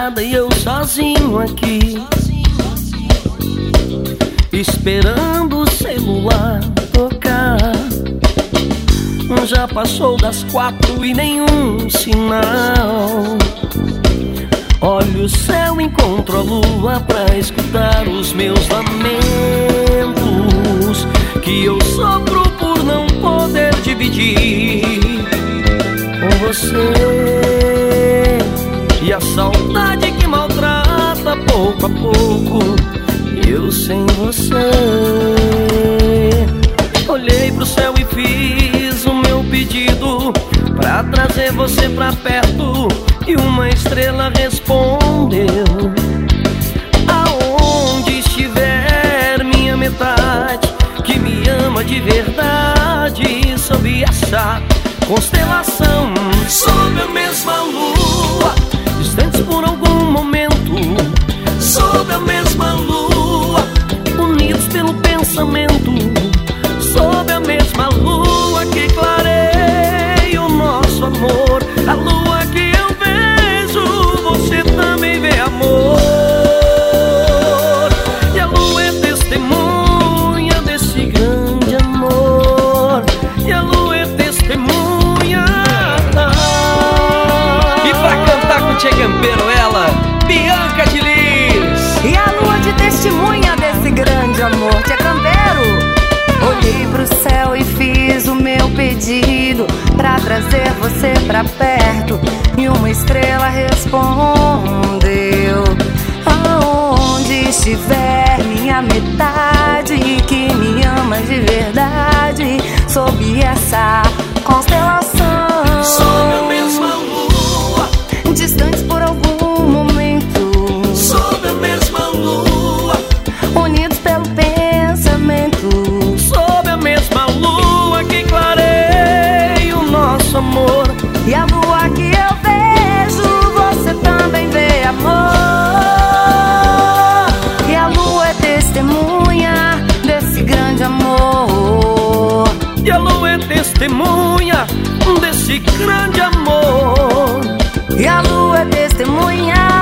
estrada e eu sozinho aqui, esperando o celular tocar. Já passou das 4 e nenhum sinal. Olho o céu, encontro a lua pra escutar os meus lamentos, que eu sofro por não poder dividir com você. E a saudade que maltrata pouco a pouco, eu sem você. Olhei pro céu e fiz o meu pedido pra trazer você pra perto, e uma estrela respondeu: aonde estiver minha metade, que me ama de verdade, sob essa constelação, sob a mesma lua, distantes por algum momento, sob a mesma lua, unidos pelo pensamento, sob a mesma lua que clareia o nosso amor. A lua que eu vejo, você também vê, amor. E a lua é testemunha desse grande amor. E a lua é testemunha. E pra cantar com o Tchê Campeiro, ela, Bianca de Lis. E a lua de testemunha desse grande amor, Tchê Campeiro. Olhei pro céu e fiz o meu pedido pra trazer você pra perto, e uma estrela respondeu: aonde estiver minha metade, que me ama de verdade, sob essa constelação, sob a mesma lua, distantes por algum momento, sob a mesma lua, unidos pelo pensamento, sob a mesma lua que clareia o nosso amor. e a lua que eu vejo, você também vê, amor. E a lua é testemunha desse grande amor. E a lua é testemunha desse grande amor. E a lua é testemunha